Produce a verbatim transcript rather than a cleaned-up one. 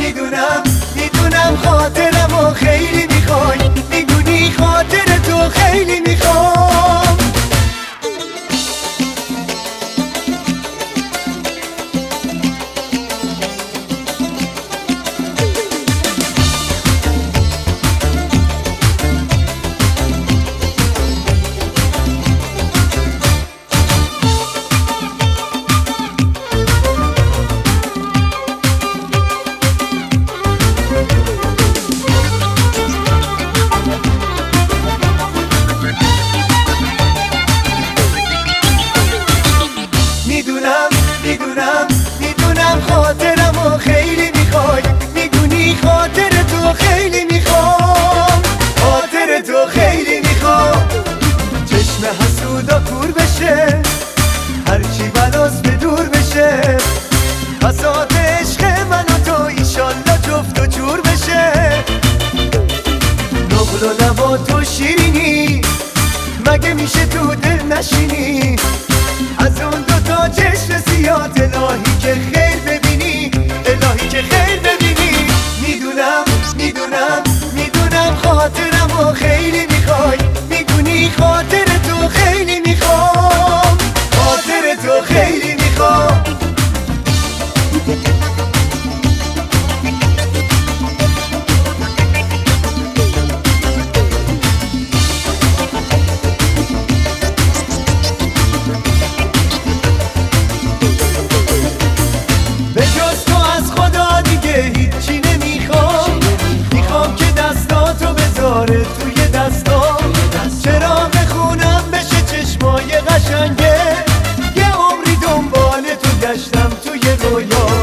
میدونم میدونم خاطرمو خیلی میخوای، میدونی خاطر تو خیلی میخوام. میدونم میدونم میدونم خاطرمو خیلی میخوای، میدونی خاطر تو خیلی میخوام، خاطر تو خیلی میخوام. چشم حسودا کور بشه، هرچی بلاست به دور بشه، بساط عشق من و تو ایشالله جفت و جور بشه. نقل و نبا تو شیرینی، مگه میشه تو دل نشینی؟ از اون دوتا چشم سیاه الهی که خیر ببینی، الهی که خیر ببینی. میدونم میدونم میدونم خاطرمو خیلی میخوای، میدونی خاطر تو خیلی میخوام، خاطر تو خیلی میخوام. هیچی نمیخوام، میخوام که دستاتو بذاره توی دستام، چراغ خونم بشه چشمای قشنگه، یه عمری دنبال تو گشتم توی رویا.